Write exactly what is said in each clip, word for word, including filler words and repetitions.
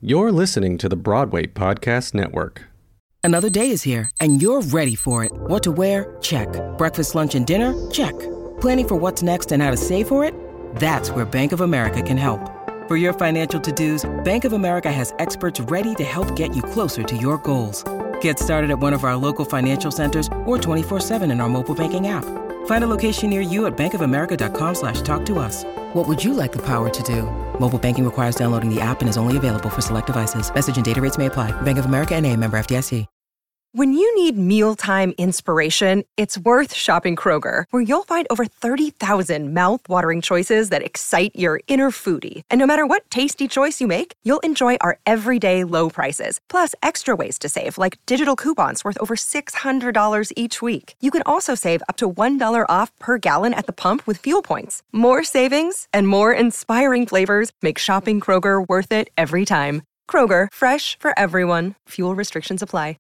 You're listening to the Broadway Podcast Network. Another day is here, and you're ready for it. What to wear? Check. Breakfast, lunch, and dinner? Check. Planning for what's next and how to save for it? That's where Bank of America can help. For your financial to-dos, Bank of America has experts ready to help get you closer to your goals. Get started at one of our local financial centers or twenty-four seven in our mobile banking app. Find a location near you at bankofamerica.com slash talk to us. What would you like the power to do? Mobile banking requires downloading the app and is only available for select devices. Message and data rates may apply. Bank of America N A, member F D I C. When you need mealtime inspiration, it's worth shopping Kroger, where you'll find over thirty thousand mouth-watering choices that excite your inner foodie. And no matter what tasty choice you make, you'll enjoy our everyday low prices, plus extra ways to save, like digital coupons worth over six hundred dollars each week. You can also save up to one dollar off per gallon at the pump with fuel points. More savings and more inspiring flavors make shopping Kroger worth it every time. Kroger, fresh for everyone. Fuel restrictions apply.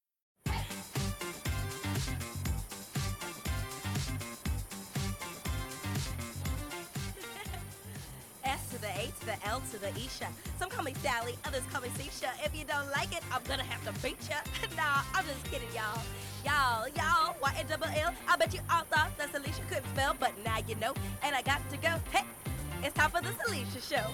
The L to the Isha. Some call me Sally, others call me Sisha. If you don't like it, I'm gonna have to beat ya. Nah, I'm just kidding, y'all. Y'all, y'all, Y A double L. I bet you all thought that Salisha couldn't spell, but now you know. And I got to go. Hey, it's time for the Salisha Show.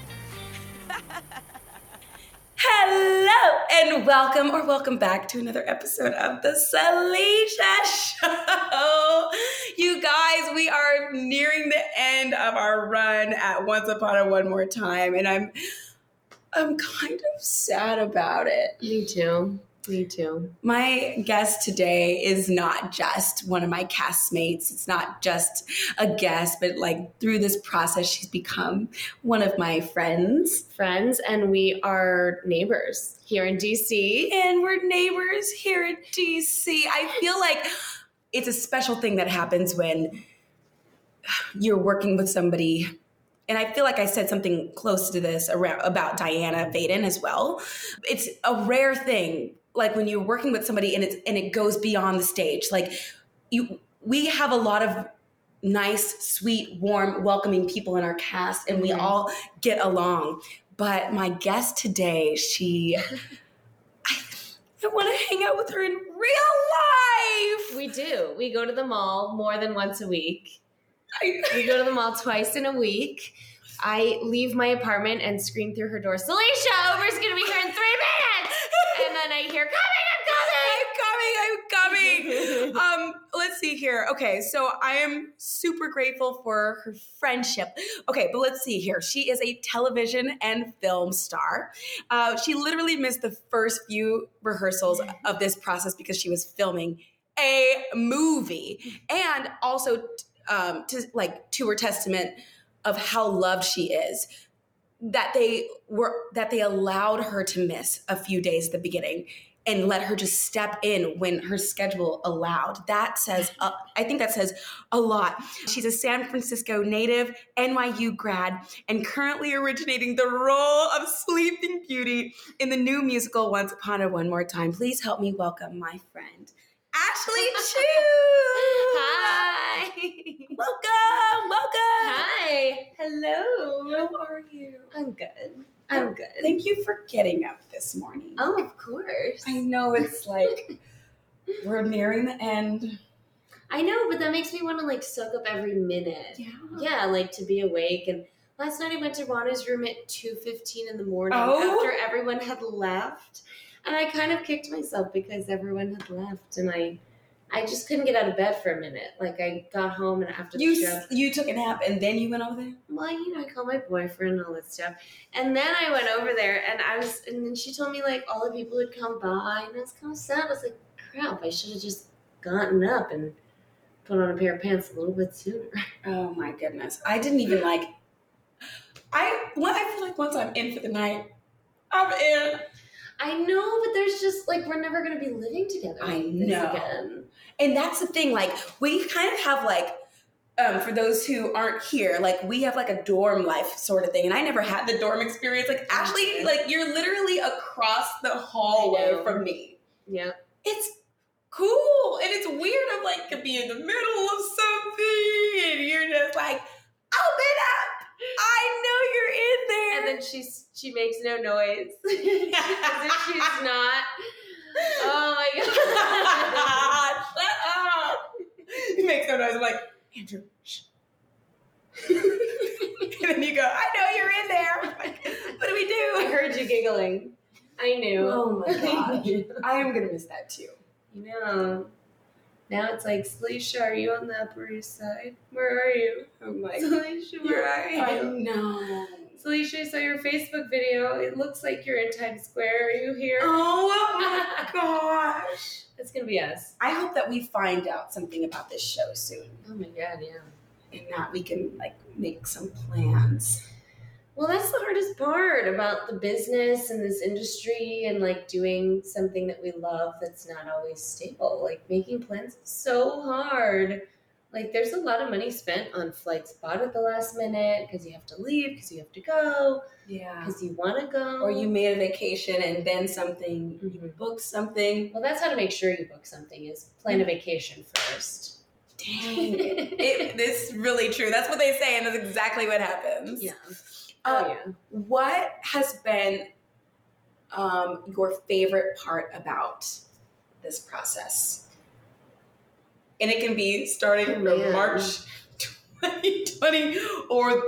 Hello and welcome or welcome back to another episode of the Salisha Show. You guys, we are nearing the end of our run at Once Upon a One More Time, and I'm I'm kind of sad about it. Me too. Me too. My guest today is not just one of my castmates. It's not just a guest, but like through this process, she's become one of my friends. Friends, and we are neighbors here in D C. And we're neighbors here in D C. I feel like it's a special thing that happens when you're working with somebody. And I feel like I said something close to this around, about Diana Vaden as well. It's a rare thing. Like when you're working with somebody and it's and it goes beyond the stage. Like you, we have a lot of nice, sweet, warm, welcoming people in our cast, and we mm-hmm. all get along. But my guest today, she, I, I want to hang out with her in real life. We do. We go to the mall more than once a week. I, we go to the mall twice in a week. I leave my apartment and scream through her door, Salisha, Uber's going to be here in three minutes. And then I hear, coming, I'm coming. I'm coming, I'm coming. um, let's see here. Okay, so I am super grateful for her friendship. Okay, but let's see here. She is a television and film star. Uh, she literally missed the first few rehearsals of this process because she was filming a movie. And also, um, to like to her testament of how loved she is, that they were that they allowed her to miss a few days at the beginning and let her just step in when her schedule allowed. That says, uh, I think that says a lot. She's a San Francisco native, N Y U grad, and currently originating the role of Sleeping Beauty in the new musical Once Upon a One More Time. Please help me welcome my friend, Ashley Chu. Hi. Welcome, welcome. Hi. Hello. How are you? I'm good. I'm good. Thank you for getting up this morning. Oh, of course. I know it's like we're nearing the end. I know, but that makes me want to like soak up every minute. Yeah. Yeah, like to be awake. And last night I went to Rana's room at two fifteen in the morning oh. after everyone had left. And I kind of kicked myself because everyone had left, and I I just couldn't get out of bed for a minute. Like I got home and after the you, show. You took a nap and then you went over there? Well, you know, I called my boyfriend and all that stuff. And then I went over there and I was, and then she told me like all the people would come by and I was kind of sad. I was like, crap, I should have just gotten up and put on a pair of pants a little bit sooner. Oh my goodness. I didn't even like, I, when I feel like once I'm in for the night, I'm in. I know, but there's just like, we're never going to be living together. I like know. Again. And that's the thing, like, we kind of have, like, um, for those who aren't here, like, we have, like, a dorm life sort of thing. And I never had the dorm experience. Like, Ashley, like, you're literally across the hallway from me. Yeah. It's cool. And it's weird. I'm, like, could be in the middle of something. And you're just like, open up. I know you're in there. And then she's she makes no noise. She does it, she's not. Oh my god. Shut up. He makes no noise. I'm like, Andrew, shh. And then you go, I know you're in there. I'm like, what do we I do? heard you giggling. I knew. Oh my gosh. I am going to miss that too. You know. Now it's like, Salisha, are you on the Upper East Side? Where are you? I'm like, Salisha, where are you? I know. Salisha, I saw your Facebook video. It looks like you're in Times Square. Are you here? Oh my gosh. It's going to be us. I hope that we find out something about this show soon. Oh my god, yeah. And that we can like make some plans. Well, that's the hardest part about the business and this industry and like doing something that we love that's not always stable. Like making plans is so hard. Like there's a lot of money spent on flights bought at the last minute because you have to leave, because you have to go, Yeah. because you want to go. Or you made a vacation and then something, you Mhm. booked something. Well, that's how to make sure you book something is plan a vacation first. Dang. it, it's really true. That's what they say, and that's exactly what happens. Yeah. Uh, Oh, yeah. What has been um, your favorite part about this process? And it can be starting Oh, from man. March twenty twenty or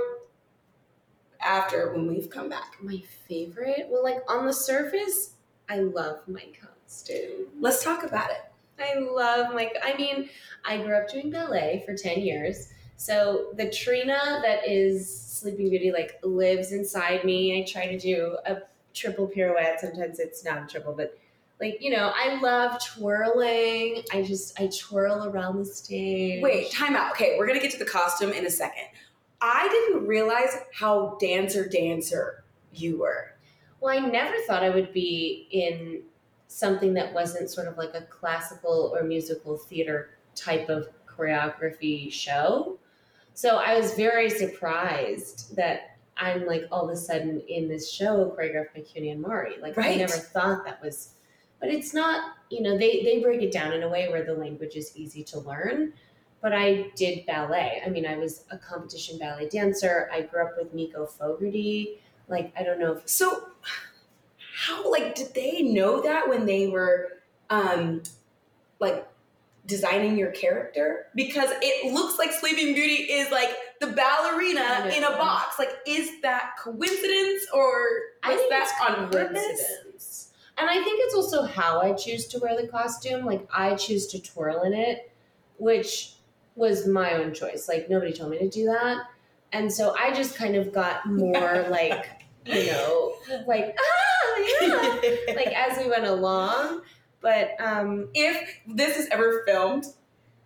after when we've come back. My favorite? Well, like on the surface, I love my costume. Let's talk about it. I love my, I mean, I grew up doing ballet for ten years. So the Trina that is Sleeping Beauty like lives inside me. I try to do a triple pirouette. Sometimes it's not a triple, but like, you know, I love twirling. I just, I twirl around the stage. Wait, time out. Okay, we're going to get to the costume in a second. I didn't realize how dancer dancer you were. Well, I never thought I would be in something that wasn't sort of like a classical or musical theater type of choreography show. So I was very surprised that I'm like all of a sudden in this show choreographed by Cuny and Mari. Like I Right. never thought that was, but it's not, you know, they, they break it down in a way where the language is easy to learn. But I did ballet. I mean, I was a competition ballet dancer. I grew up with Miko Fogarty. Like, I don't know if So how, like, did they know that when they were, um, like, designing your character? Because it looks like Sleeping Beauty is, like, the ballerina in a box. Like, is that coincidence or I was think that it's on purpose? coincidence. And I think it's also how I choose to wear the costume. Like, I choose to twirl in it, which was my own choice. Like, nobody told me to do that. And so I just kind of got more, like, you know, like, ah, yeah, like, as we went along. But um, If this is ever filmed, so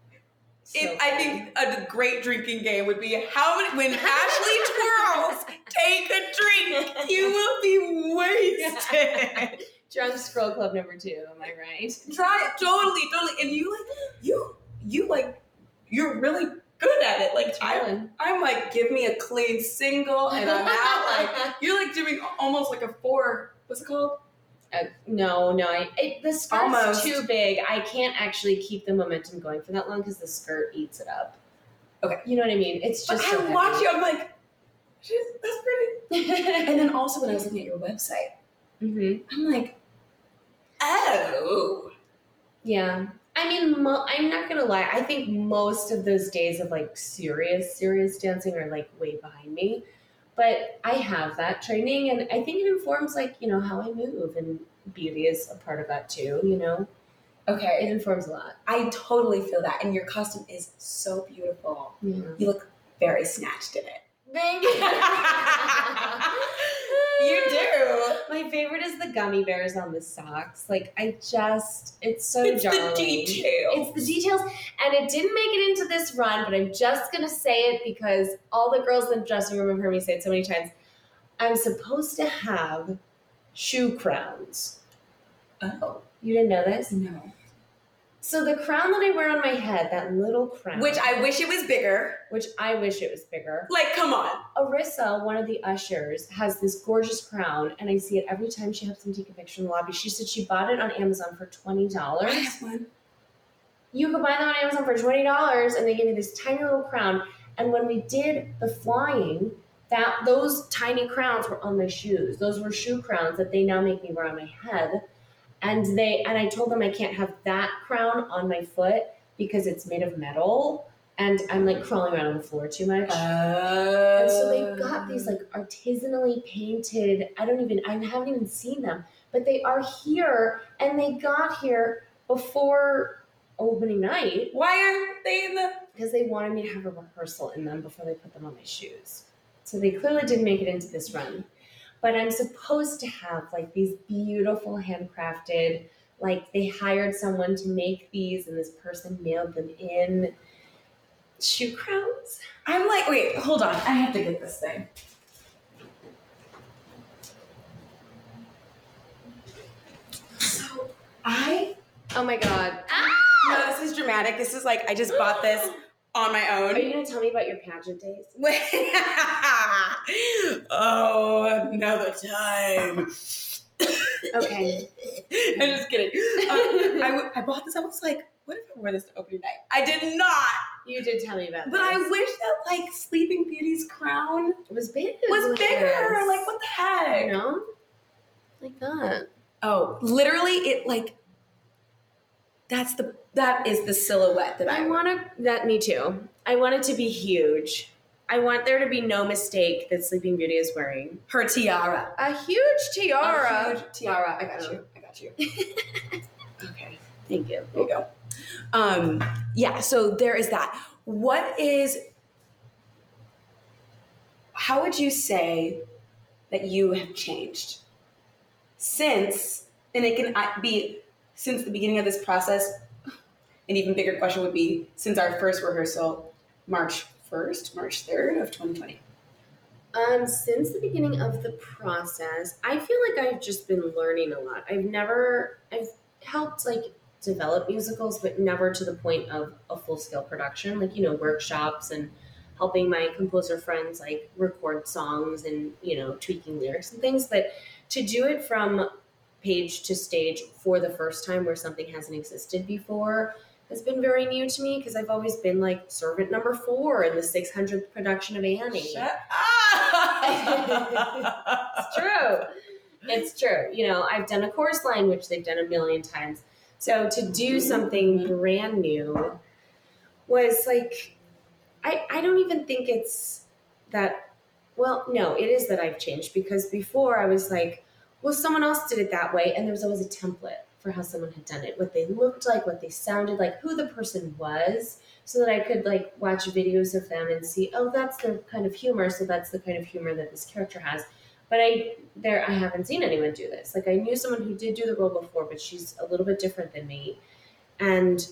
it, I think a great drinking game would be how many, when Ashley twirls, take a drink. You will be wasted. Drunk Scroll Club number two, am I right? Try it. Totally, totally. And you like you you like you're really good at it. Like I, Twirling. I'm like, give me a clean single and I'm out. Like you're like doing almost like a four. What's it called? Uh, no, no, I, it, the skirt's Almost. too big. I can't actually keep the momentum going for that long because the skirt eats it up. Okay. You know what I mean? It's But just so I heavy. watch you. I'm like, "She's- that's pretty. And then also when I was looking at your website, hmm I'm like, oh. Yeah. I mean, mo- I'm not going to lie. I think most of those days of like serious, serious dancing are like way behind me. But I have that training and I think it informs like, you know, how I move, and beauty is a part of that too, you know? It Okay. informs a lot. I totally feel that. And your costume is so beautiful. Yeah. You look very snatched in it. Thank you. You do. My favorite is the gummy bears on the socks. Like, I just, it's so It's the darling. details. It's the details. And it didn't make it into this run, but I'm just going to say it because all the girls in the dressing room have heard me say it so many times. I'm supposed to have shoe crowns. Oh. You didn't know this? No. So the crown that I wear on my head, that little crown. Which I wish it was bigger. Which I wish it was bigger. Like, come on. Arissa, one of the ushers, has this gorgeous crown, and I see it every time she helps me take a picture in the lobby. She said she bought it on Amazon for twenty dollars. I have one. You could buy them on Amazon for twenty dollars, and they give me this tiny little crown. And when we did the flying, that those tiny crowns were on my shoes. Those were shoe crowns that they now make me wear on my head. And they and I told them I can't have that crown on my foot because it's made of metal and I'm like crawling around on the floor too much. Uh, and so they got these like artisanally painted, I don't even, I haven't even seen them, but they are here and they got here before opening night. Why aren't they in the... Because they wanted me to have a rehearsal in them before they put them on my shoes. So they clearly didn't make it into this run. But I'm supposed to have like these beautiful handcrafted, like they hired someone to make these and this person mailed them in shoe crowns. I'm like, wait, hold on. I have to get this thing. So I... Oh my God. Ah! No, this is dramatic. This is like, I just bought this on my own. Are you going to tell me about your pageant days? Oh, another time. Okay. I'm just kidding. Um, I, I bought this. I was like, what if I wore this to opening night? I did not. You did tell me about But this. I wish that like Sleeping Beauty's crown It was big. was bigger. Like, what the heck? You know? Like that. Oh, literally, it like, that's the, that is the silhouette that I, I want to, that, me too. I want it to be huge. I want there to be no mistake that Sleeping Beauty is wearing her tiara. a huge tiara. A huge tiara. I got you. I got you. Okay. Thank you. There you go. Um, yeah, so there is that. What is, how would you say that you have changed since, and it can be since the beginning of this process? An even bigger question would be since our first rehearsal, March first, March third of twenty twenty. Um, since the beginning of the process, I feel like I've just been learning a lot. I've never, I've helped like develop musicals, but never to the point of a full-scale production, like, you know, workshops and helping my composer friends like record songs and, you know, tweaking lyrics and things. But to do it from page to stage for the first time where something hasn't existed before has been very new to me because I've always been like servant number four in the six hundredth production of Annie. Shut up! It's true. It's true. You know, I've done a chorus line, which they've done a million times. So to do something brand new was like, I, I don't even think it's that, well, no, it is that I've changed because before I was like, well, someone else did it that way. And there was always a template for how someone had done it, what they looked like, what they sounded like, who the person was, so that I could like watch videos of them and see, oh, that's their kind of humor. So that's the kind of humor that this character has. But I there I haven't seen anyone do this. Like I knew someone who did do the role before, but she's a little bit different than me. And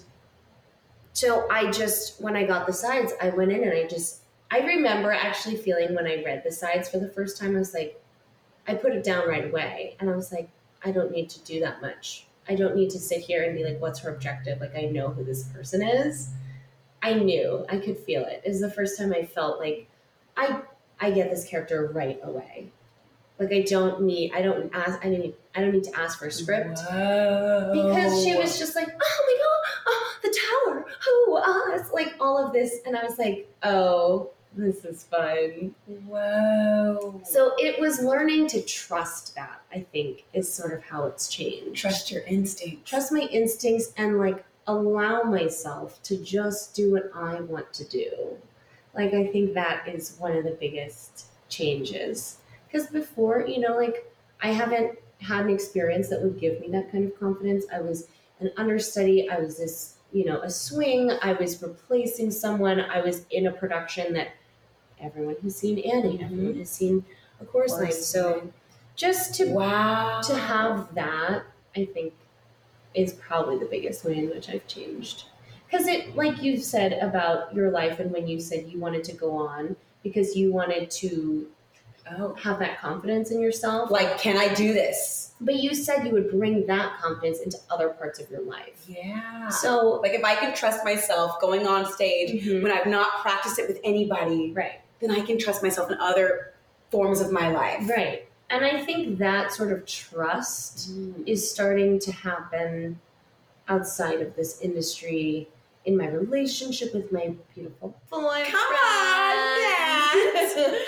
so I just, when I got the sides, I went in and I just, I remember actually feeling when I read the sides for the first time, I was like, I put it down right away. And I was like, I don't need to do that much. I don't need to sit here and be like, what's her objective? Like, I know who this person is. I knew, I could feel it. It was the first time I felt like I, I get this character right away. Like I don't need, I don't ask, I mean, I don't need to ask for a script. Whoa. Because she was just like, oh my God, oh, the tower, oh, us, like all of this. And I was like, oh, this is fun. Whoa. So it was learning to trust that, I think, is sort of how it's changed. Trust your instinct. Trust my instincts and like allow myself to just do what I want to do. Like, I think that is one of the biggest changes. Because before, you know, like I haven't had an experience that would give me that kind of confidence. I was an understudy. I was this, you know, a swing. I was replacing someone. I was in a production that everyone who's seen Annie, mm-hmm. everyone has seen A Chorus Line. So just to wow. to have that, I think, is probably the biggest way in which I've changed. Because it, like you said about your life and when you said you wanted to go on because you wanted to oh. have that confidence in yourself. Like, can I do this? But you said you would bring that confidence into other parts of your life. Yeah. So, like, if I can trust myself going on stage mm-hmm. when I've not practiced it with anybody, right, then I can trust myself in other forms of my life. Right. And I think that sort of trust mm. is starting to happen outside of this industry, in my relationship with my beautiful boyfriend. Come on, Dad.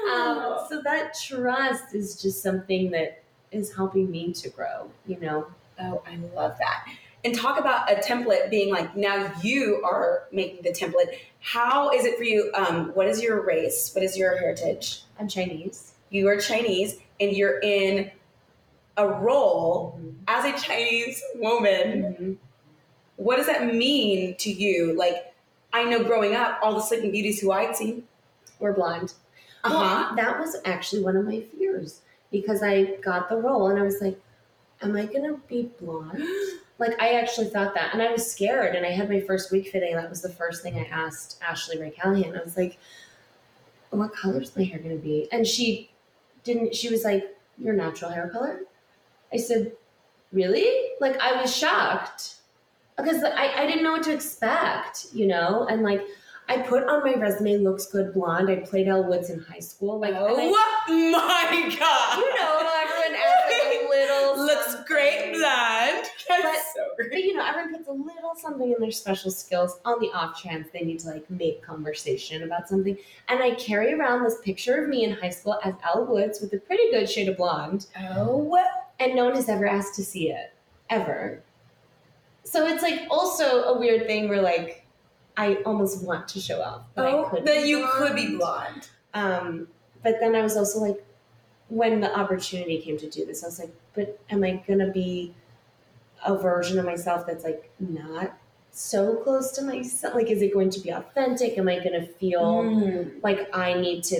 um, so that trust is just something that is helping me to grow, you know? Oh, I love that. And talk about a template being like, now you are making the template. How is it for you? Um, what is your race? What is your heritage? I'm Chinese. You are Chinese and you're in a role Mm-hmm. as a Chinese woman. Mm-hmm. What does that mean to you? Like, I know growing up, all the Sleeping Beauties who I'd seen. We're blind. Uh-huh. Well, that was actually one of my fears because I got the role and I was like, am I going to be blonde? Like, I actually thought that. And I was scared. And I had my first wig fitting. That was the first thing I asked Ashley Ray Callahan. I was like, what color is my hair going to be? And she didn't, she was like, your natural hair color? I said, really? Like, I was shocked because I, I didn't know what to expect, you know? And like, I put on my resume, looks good blonde. I played Elle Woods in high school. Like, Oh I, my God. you know, everyone adds like a little Looks something. great blonde. That's But- so great. But you know, everyone puts a little something in their special skills on the off chance they need to like make conversation about something. And I carry around this picture of me in high school as Elle Woods with a pretty good shade of blonde. Oh. And no one has ever asked to see it. Ever. So it's like also a weird thing where like I almost want to show off that I Oh, could that be you blonde. could be blonde. Um, but then I was also like, when the opportunity came to do this, I was like, but am I gonna be a version of myself that's like not so close to myself? Like, is it going to be authentic? Am I gonna feel Mm. like I need to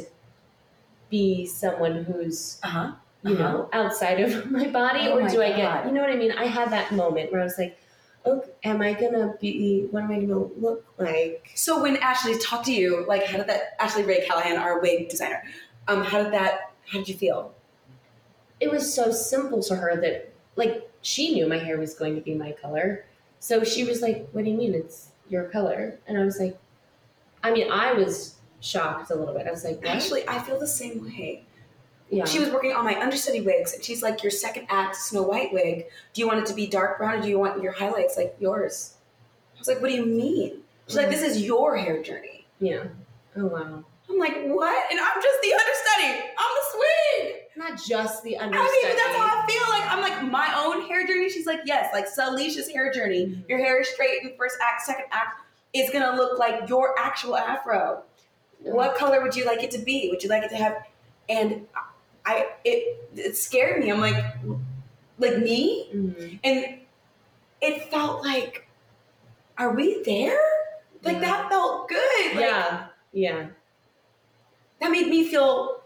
be someone who's, Uh-huh. you Uh-huh. know, outside of my body? Oh or my do I God. get, you know what I mean? I had that moment where I was like, okay, am I gonna be, what am I gonna look like? So when Ashley talked to you, like, how did that, Ashley Ray Callahan, our wig designer, um, how did that, how did you feel? It was so simple to her that, like, she knew my hair was going to be my color. So she was like, what do you mean it's your color? And I was like, I mean, I was shocked a little bit. I was like, what? Actually, I feel the same way. Yeah. She was working on my understudy wigs, and she's like, your second act Snow White wig, do you want it to be dark brown, or do you want your highlights like yours? I was like, what do you mean? She's like, this is your hair journey. Yeah. Oh, wow. I'm like, what? And I'm just the understudy. I'm the swing. Not just the I understudy. mean, that's how I feel. Like, I'm like, my own hair journey. She's like, yes, like Salisha's hair journey. Mhm. Your hair is straight in first act, second act. It's going to look like your actual afro. What color would you like it to be? Would you like it to have? And I, it, it scared me. I'm like, like me? Mhm. And it felt like, are we there? Like, Yeah. that felt good. Like, Yeah. Yeah. that made me feel,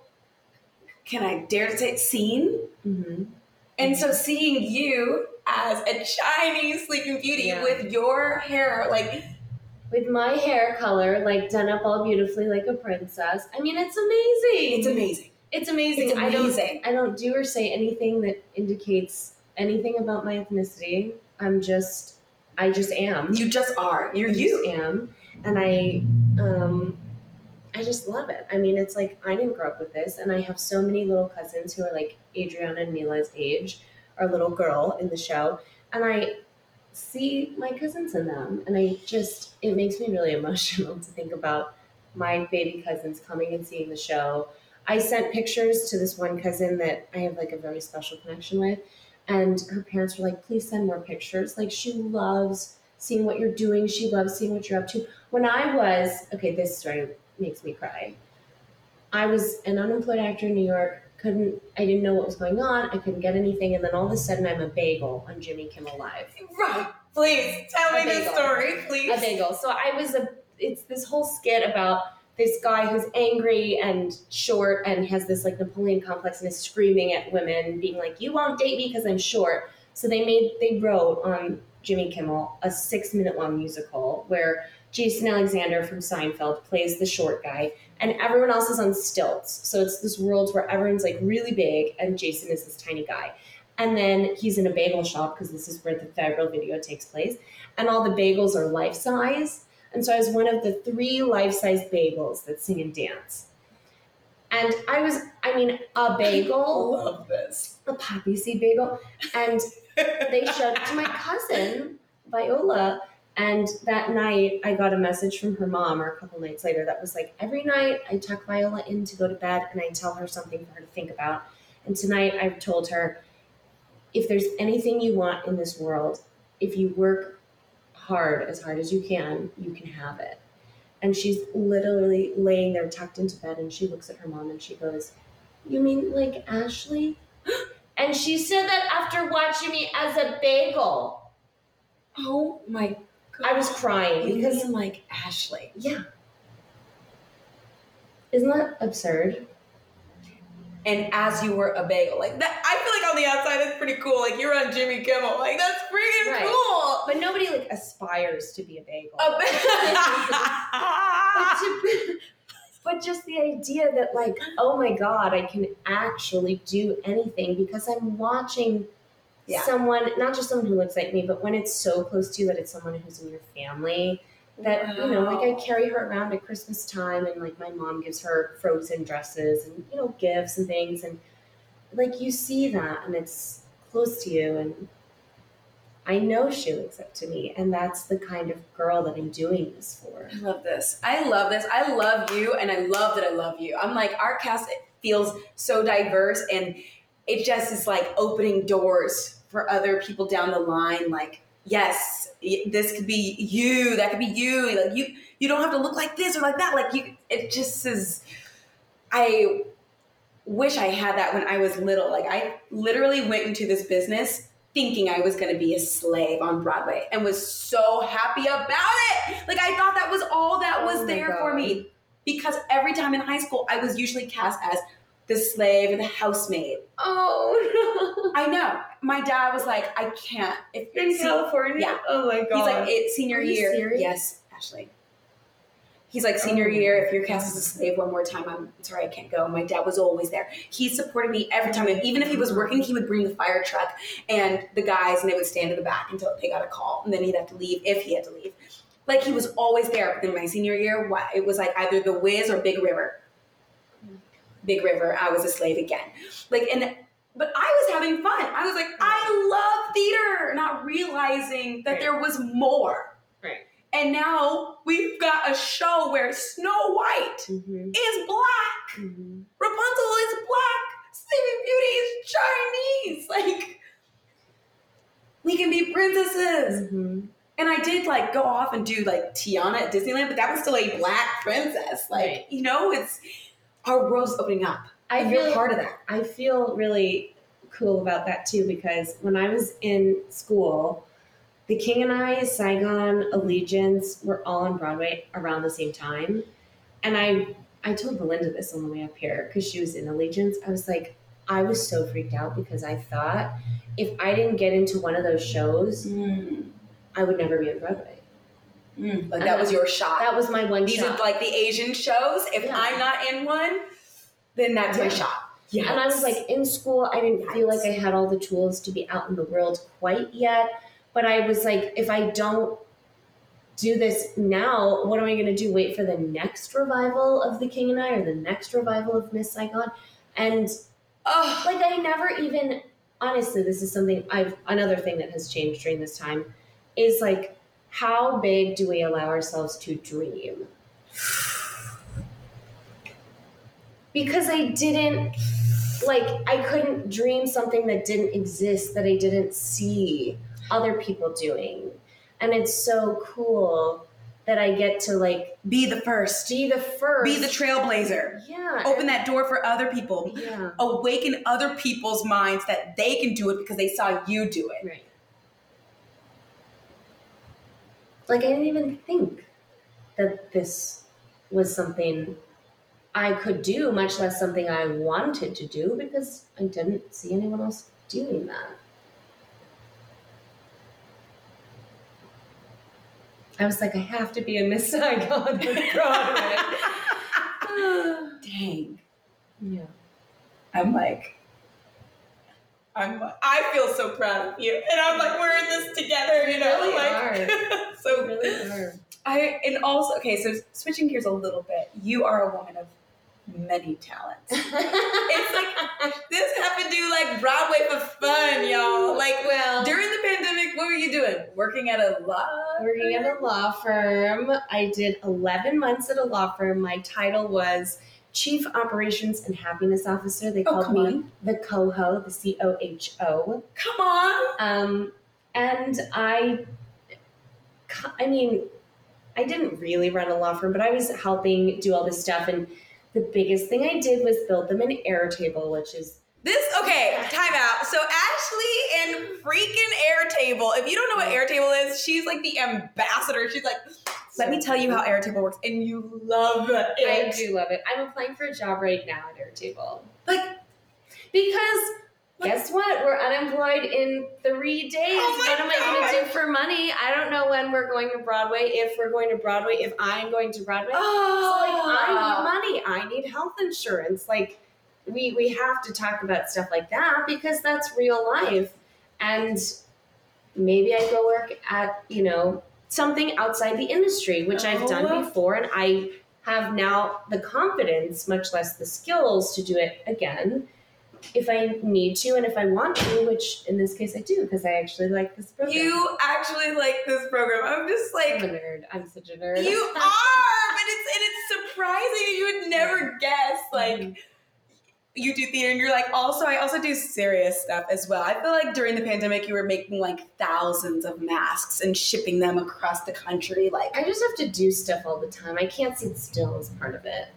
can I dare to say, seen? Mm-hmm. And so seeing you as a Chinese Sleeping Beauty Yeah. with your hair, like, With my hair color, like, done up all beautifully like a princess. I mean, it's amazing. it's amazing. It's amazing. It's amazing. I don't I don't do or say anything that indicates anything about my ethnicity. I'm just I just am. You just are. You're I you. just am. And I um I just love it. I mean, it's like I didn't grow up with this, and I have so many little cousins who are like Adriana and Mila's age, our little girl in the show, and I see my cousins in them, and I just it makes me really emotional to think about my baby cousins coming and seeing the show. I sent pictures to this one cousin that I have like a very special connection with, and her parents were like, please send more pictures. Like, she loves seeing what you're doing. She loves seeing what you're up to. When I was, okay, this story makes me cry. I was an unemployed actor in New York, couldn't, I didn't know what was going on. I couldn't get anything. And then all of a sudden I'm a bagel on Jimmy Kimmel Live. Right. Please tell A me the bagel. story, please. A bagel. So I was a, it's this whole skit about this guy who's angry and short and has this like Napoleon complex and is screaming at women, being like, you won't date me because I'm short. So they made, they wrote on Jimmy Kimmel a six minute long musical where Jason Alexander from Seinfeld plays the short guy and everyone else is on stilts. So it's this world where everyone's like really big and Jason is this tiny guy. And then he's in a bagel shop because this is where the viral video takes place. And all the bagels are life size. And so I was one of the three life-size bagels that sing and dance. And I was, I mean, a I bagel, love this. a poppy seed bagel. And they showed it to my cousin, Viola, And that night, I got a message from her mom, or a couple nights later, that was like, every night I tuck Viola in to go to bed and I tell her something for her to think about. And tonight I've told her, if there's anything you want in this world, if you work hard, as hard as you can, you can have it. And she's literally laying there tucked into bed, and she looks at her mom and she goes, you mean like Ashley? And she said that after watching me as a bagel. Oh my God. I was crying You because, mean like Ashley. yeah. Isn't that absurd? And as you were a bagel. Like that, I feel like on the outside that's pretty cool. Like you're on Jimmy Kimmel. Like that's freaking Right. cool. But nobody like aspires to be a bagel. A but, ba- to, but just the idea that like, oh my God, I can actually do anything because I'm watching Yeah. someone, not just someone who looks like me, but when it's so close to you that it's someone who's in your family, that, you know, like I carry her around at Christmas time, and like my mom gives her Frozen dresses and, you know, gifts and things. And like you see that and it's close to you, and I know she looks up to me, and that's the kind of girl that I'm doing this for. I love this. I love this. I love you, and I love that I love you. I'm like, our cast feels so diverse, and it just is like opening doors for other people down the line. Like, yes, this could be you, that could be you. Like you, you don't have to look like this or like that. Like you, it just is. I wish I had that when I was little. Like I literally went into this business thinking I was going to be a slave on Broadway and was so happy about it. Like I thought that was all that was Oh my there for God. me, because every time in high school I was usually cast as the slave or the housemaid. Oh I know. My dad was like, I can't. If no. In see- California? Yeah. Oh my God. He's like, it's senior Are you year. serious? Yes, Ashley. He's like, senior Oh year, my if you're cast as a slave one more time, I'm sorry, I can't go. My dad was always there. He supported me every time. And even if he was working, he would bring the fire truck and the guys, and they would stand in the back until they got a call. And then he'd have to leave if he had to leave. Like, he was always there. But then my senior year, what? It was like either The Wiz or Big River. Big River, I was a slave again. Like, and but I was having fun. I was like, I love theater, not realizing that Right. there was more. Right. And now we've got a show where Snow White Mm-hmm. is black, Mm-hmm. Rapunzel is black, Sleeping Beauty is Chinese. Like, we can be princesses. Mm-hmm. And I did like go off and do like Tiana at Disneyland, but that was still a black princess. Like, Right. you know, it's our world's opening up. I and feel you're part of that. I feel really cool about that too, because when I was in school, The King and I, Saigon, Allegiance were all on Broadway around the same time. And I I told Belinda this on the way up here because she was in Allegiance. I was like, I was so freaked out because I thought if I didn't get into one of those shows, Mm. I would never be on Broadway. Mm. Like that was your shot. That was my one These shot. are like the Asian shows. If Yeah. I'm not in one, then that's my Yeah. shot. Yeah. And I was like, in school, I didn't feel like I had all the tools to be out in the world quite yet. But I was like, if I don't do this now, what am I going to do? Wait for the next revival of The King and I, or the next revival of Miss Saigon? And oh, like, I never even, honestly, this is something I've, another thing that has changed during this time is like, how big do we allow ourselves to dream? Because I didn't, like, I couldn't dream something that didn't exist, that I didn't see other people doing. And it's so cool that I get to, like, be the first. be the first. Be the trailblazer. Yeah. Open and- that door for other people. Yeah. Awaken other people's minds that they can do it because they saw you do it. Right. Like, I didn't even think that this was something I could do, much less something I wanted to do, because I didn't see anyone else doing that. I was like, I have to be a Miss Saigon on Broadway. Dang. Yeah. I'm like, I'm. I feel so proud of you, and I'm like, we're in this together, you know. really like, are. so You really are. I and also okay. So switching gears a little bit, you are a woman of many talents. It's like this happened to like Broadway for fun, y'all. Like Well, during the pandemic, we were you doing? Working at a law? Working at a law firm. I did eleven months at a law firm. My title was Chief Operations and Happiness Officer. They Oh, called come me on. the COHO, the C O H O. Come on. Um, and I, I mean, I didn't really run a law firm, but I was helping do all this stuff. And the biggest thing I did was build them an Airtable, which is This, okay, time out. So Ashley and freaking Airtable. If you don't know what Airtable is, she's like the ambassador. She's like, let me tell you how Airtable works. And you love it. I do love it. I'm applying for a job right now at Airtable. Like, Because guess what? We're unemployed in three days. Oh my What am I going God. to do for money? I don't know when we're going to Broadway, if we're going to Broadway, if I'm going to Broadway. oh. So, like, I need money. I need health insurance. Like, we we have to talk about stuff like that because that's real life. And maybe I go work at, you know, something outside the industry, which I've done Oh. before. And I have now the confidence, much less the skills, to do it again if I need to and if I want to, which in this case I do because I actually like this program. You actually like this program. I'm just I'm like, a nerd. I'm such a nerd. you are, but it's and it's surprising. You would never guess. Like, you do theater, and you're like, also, I also do serious stuff as well. I feel like during the pandemic, you were making like thousands of masks and shipping them across the country. Like, I just have to do stuff all the time. I can't sit still as part of it.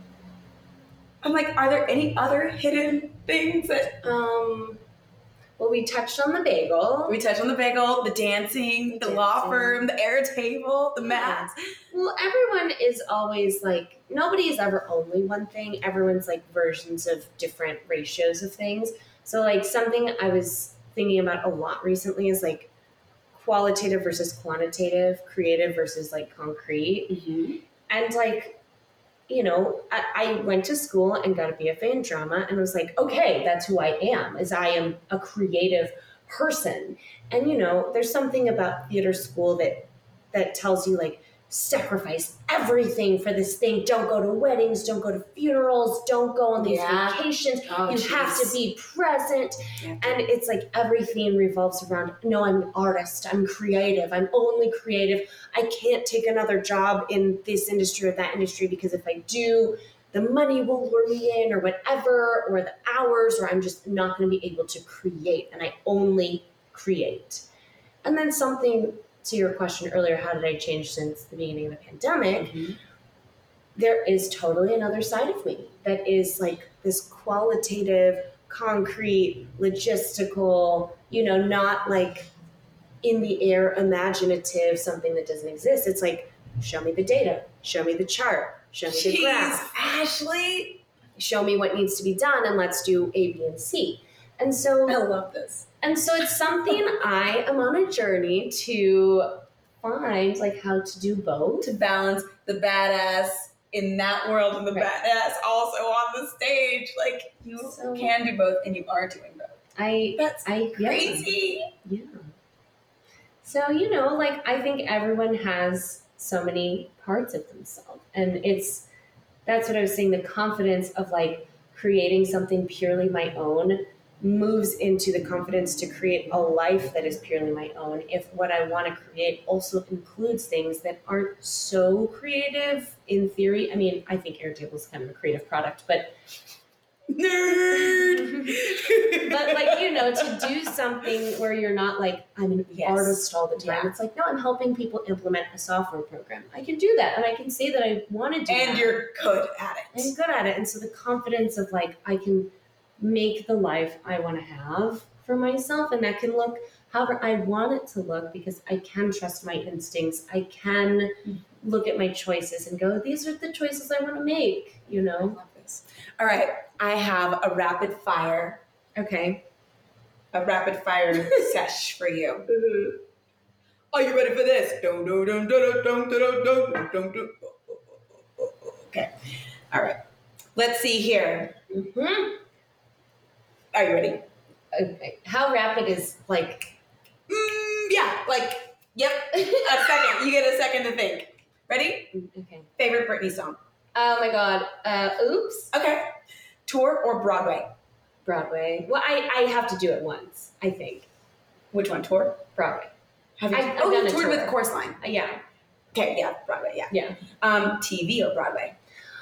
I'm like, are there any other hidden things that Um, well, we touched on the bagel. we touched on? The bagel, the dancing, the, The law dancing. firm, the Airtable, the masks. Well, everyone is always like, nobody is ever only one thing. Everyone's like versions of different ratios of things. So, like, something I was thinking about a lot recently is like qualitative versus quantitative, creative versus like concrete. Mm-hmm. And like, you know, I, I went to school and got a B F A in drama and was like, okay, that's who I am, is I am a creative person. And, you know, there's something about theater school that that tells you like, sacrifice everything for this thing. Don't go to weddings, don't go to funerals, don't go on these Yeah. vacations. Oh, you have to jeez. be present. Yeah. And it's like everything revolves around, no, I'm an artist, I'm creative, I'm only creative. I can't take another job in this industry or that industry because if I do, the money will lure me in or whatever, or the hours, or I'm just not going to be able to create. And I only create. And then something to your question earlier, how did I change since the beginning of the pandemic? Mhm. There is totally another side of me that is like this qualitative, concrete, logistical, you know, not like in the air, imaginative, something that doesn't exist. It's like, show me the data, show me the chart, show me the Jeez, graph, Ashley. show me what needs to be done, and let's do A, B, and C. And so I love this. And so it's something I am on a journey to find, like, how to do both. To balance the badass in that world and the Right. badass also on the stage. Like, you So- can do both and you are doing both. I, That's I yeah. crazy. Yeah. So, you know, like, I think everyone has so many parts of themselves. And it's, that's what I was saying, the confidence of, like, creating something purely my own moves into the confidence to create a life that is purely my own if what I want to create also includes things that aren't so creative in theory. I mean, I think Airtable is kind of a creative product, but Nerd. but like, you know, to do something where you're not like, I'm an Yes. artist all the time. Yeah. It's like, no, I'm helping people implement a software program. I can do that. And I can say that I want to do that. and you're good at I'm it. good at it. And so the confidence of like, I can make the life I want to have for myself. And that can look however I want it to look because I can trust my instincts. I can look at my choices and go, these are the choices I want to make, you I know? love this. All right, I have a rapid fire, Okay. a rapid fire sesh for you. Are you ready for this? Dun, dun, dun, dun, dun, dun, dun, dun, dun, dun. Okay. All right. Let's see here. Mm-hmm. Are you ready? Okay. How rapid is like, Mm, yeah, like, yep. A second. You get a second to think. Ready? okay. Favorite Britney song? Oh my God. Uh, oops. Okay. Tour or Broadway? Broadway. Well, I, I have to do it once, I think. Which one? Tour? Broadway. Have you? I've- I've oh, done you a toured tour. with Chorus Line. Uh, yeah, Okay, yeah, Broadway, yeah. yeah. Um, T V or Broadway?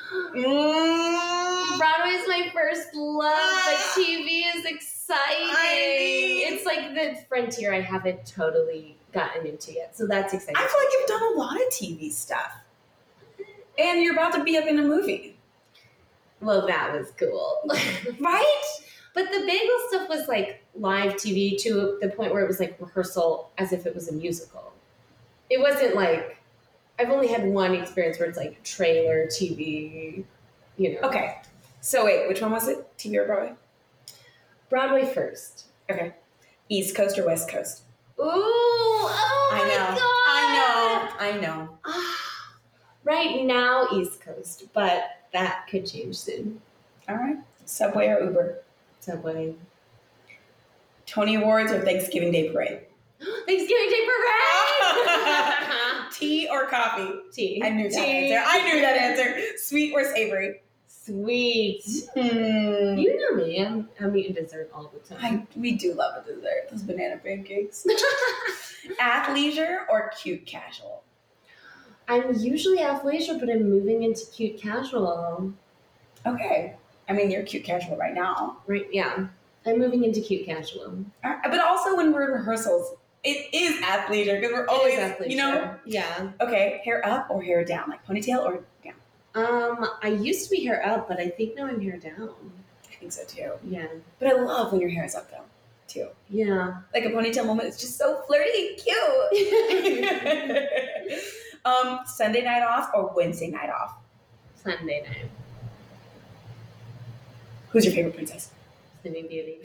Mm. Broadway is my first love, but T V is exciting. I mean- It's like the frontier I haven't totally gotten into yet, so that's exciting. I feel like you've done a lot of T V stuff. And you're about to be up in a movie. Well, that was cool. Right? But the bagel stuff was like live T V to the point where it was like rehearsal as if it was a musical. It wasn't like, I've only had one experience where it's like trailer T V, you know. Okay. So wait, which one was it? T V or Broadway? Broadway first. Okay. East Coast or West Coast? Ooh, oh I my know. God. I know. I know. Right now, East Coast, but that could change soon. All right. Subway or Uber? Subway. Tony Awards or Thanksgiving Day Parade? Thanksgiving Day Parade! Tea or coffee? Tea. I knew that Tea. answer. I knew that answer. Sweet or savory? Sweet. Hmm. You know me. I'm, I'm eating dessert all the time. I, we do love a dessert. Those banana pancakes. Athleisure or cute casual? I'm usually athleisure, but I'm moving into cute casual. Okay. I mean, you're cute casual right now. Right, yeah. I'm moving into cute casual. Uh, But also when we're in rehearsals, it is athleisure because we're always, It is athleisure. you know, Yeah. okay, hair up or hair down, like ponytail or down. Um, I used to be hair up, but I think now I'm hair down. I think so too. Yeah. But I love when your hair is up though, too. Yeah. Like a ponytail moment is just so flirty and cute. um, Sunday night off or Wednesday night off? Sunday night. Who's your favorite princess? Sleeping Beauty.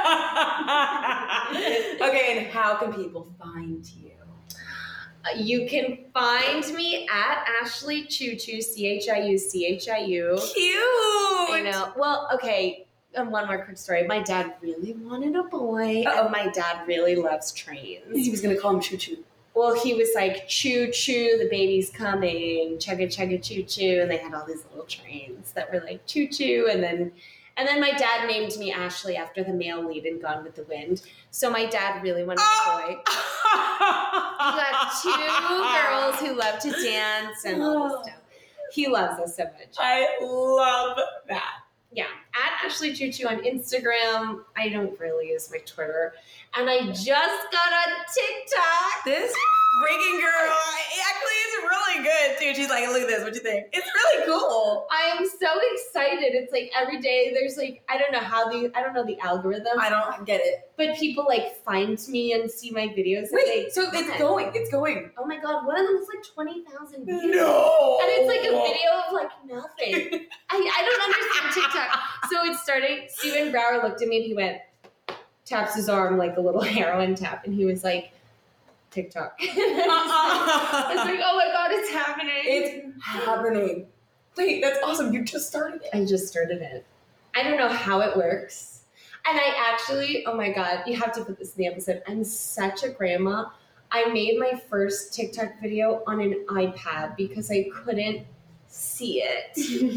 Okay, and how can people find you? Uh, you can find me at Ashley Choo Choo, C H I U C H I U. Cute. I know. Well, okay. And one more quick story. My dad really wanted a boy, Uh-oh. and my dad really loves trains. He was gonna call him Choo Choo. Well, he was like, choo choo, the baby's coming, chugga chugga choo choo, and they had all these little trains that were like choo choo, and then, and then my dad named me Ashley after the male lead in Gone with the Wind. So my dad really wanted a boy. He got two girls who love to dance and all this stuff. He loves us so much. I love that. Yeah, at Ashley Choo Choo on Instagram. I don't really use my Twitter. And I just got on TikTok. This freaking girl actually is really good too. She's like, look at this, what you think? It's really cool. I am so excited. It's like every day there's like, I don't know how the, I don't know the algorithm, I don't get it. but people like find me and see my videos. And Wait, they, so it's comment. going, it's going. Oh my God, one of them is like twenty thousand views. No. And it's like a video of like nothing. I, I don't understand TikTok. So it started, Stephen Brower looked at me and he went, taps his arm like a little heroin tap. And he was like, TikTok. I was like, oh my God, it's happening. It's happening. Wait, that's awesome. You just started it. I just started it. I don't know how it works. And I actually, oh my God, you have to put this in the episode. I'm such a grandma. I made my first TikTok video on an iPad because I couldn't see it.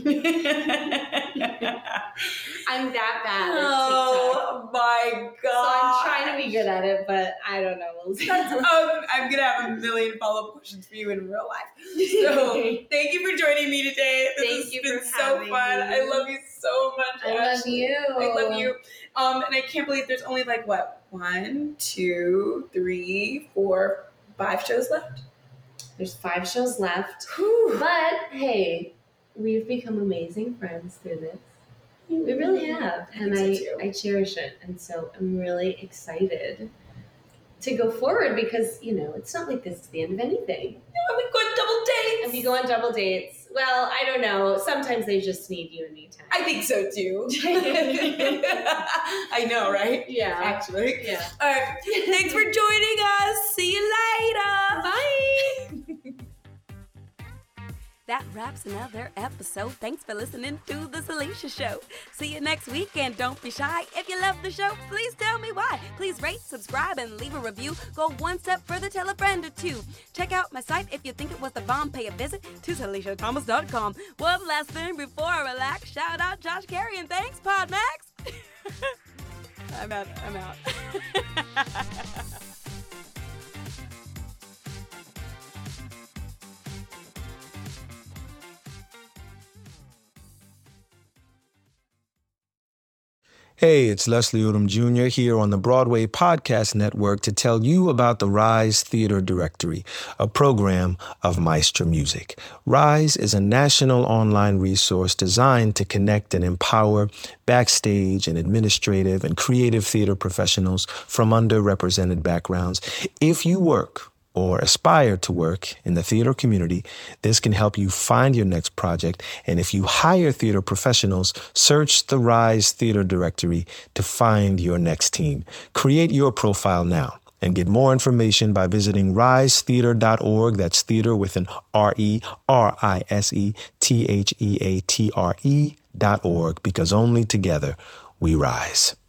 I'm that bad at TikTok. Oh my God. So I'm trying to be good at it, but I don't know. We'll see. That's, um, I'm going to have a million follow-up questions for you in real life. So thank you for joining me today. This Thank has you been for so having fun. me. I love you so much, I love Ashley. you. I love you. Um, and I can't believe there's only like, what, one, two, three, four, five shows left? There's five shows left. Whew. But hey, we've become amazing friends through this. We really have. And I I, think so too. I cherish it. And so I'm really excited to go forward because, you know, it's not like this is the end of anything. And we go on double dates. And we go on double dates. Well, I don't know. Sometimes they just need you and me time. I think so too. I know, right? Yeah. Actually. Yeah. All right. Thanks for joining us. See you later. Bye. That wraps another episode. Thanks for listening to The Salisha Show. See you next week, and don't be shy. If you love the show, please tell me why. Please rate, subscribe, and leave a review. Go one step further, tell a friend or two. Check out my site if you think it was the bomb. Pay a visit to Salisha Thomas dot com. One last thing before I relax. Shout out Josh Carey, and thanks, Podmax. I'm out. I'm out. Hey, it's Leslie Odom Junior here on the Broadway Podcast Network to tell you about the Rise Theater Directory, a program of Maestra Music. Rise is a national online resource designed to connect and empower backstage and administrative and creative theater professionals from underrepresented backgrounds. If you work or aspire to work in the theater community, this can help you find your next project. And if you hire theater professionals, search the Rise Theater Directory to find your next team. Create your profile now and get more information by visiting rise theater dot org. That's theater with an R E R I S E T H E A T R E dot org, because only together we rise.